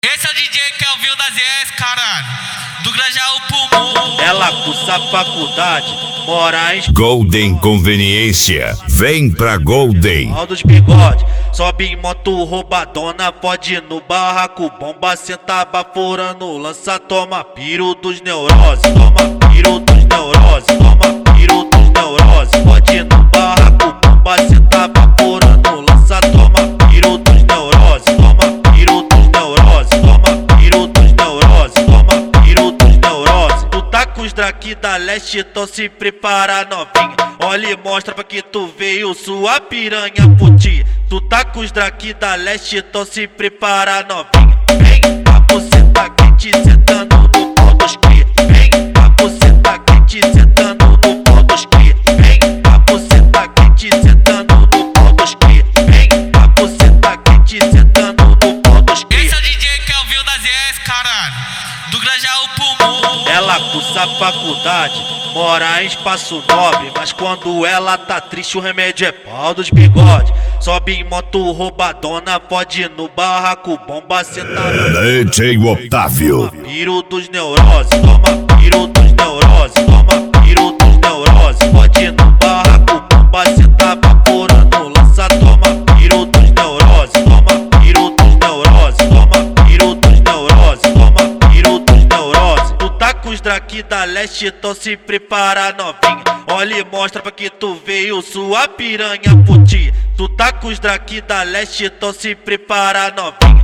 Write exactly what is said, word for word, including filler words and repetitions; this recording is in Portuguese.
Esse é o D J Kelvin das S, caralho. Do Grajaú Pulmão. Ela cursa faculdade, mora em Golden Conveniência, vem pra Golden. All dos bigode, sobe em moto roubadona, pode ir no barraco, bomba senta baforando, lança, toma piro dos neuroses, toma piro dos neuroses, toma piro dos neuroses, pode ir no barraco, bomba senta baforando, lança, toma piro dos neuroses, toma piro dos neuroses, toma piro dos neuroses, toma piro dos neuroses. Tu tá com os draki da leste, então se prepara novinha, olha e mostra pra que tu veio sua piranha putinha. Tu tá com os draki da leste, então se prepara novinha. Vem, a buceta quente sentando no pau dos cria. Vem, a buceta quente sentando no pau dos cria. Vem, a buceta quente sentando no pau dos cria. Vem, a buceta quente sentando no pau dos cria. Esse é o D J Kelvin das S, caralho. Do Grajaú Pulmão. Ela cursa faculdade, mora em Espaço Nobre, mas quando ela tá triste o remédio é pau dos bigode. Sobe em moto roubadona, pode ir no barraco, bomba sentada. D J Otávio. Toma piro dos neuroses, toma piro dos neuroses, toma piro dos neuroses, pode ir no barraco, bomba sentada baforando, lança, toma piro dos neuroses, toma piro dos neuroses, toma piro dos neuroses, toma piro dos neuroses. Tu tá com os draki da leste, então se prepara novinha, olha e mostra pra que tu veio sua piranha putinha. Tu tá com os draki da leste, então se prepara novinha.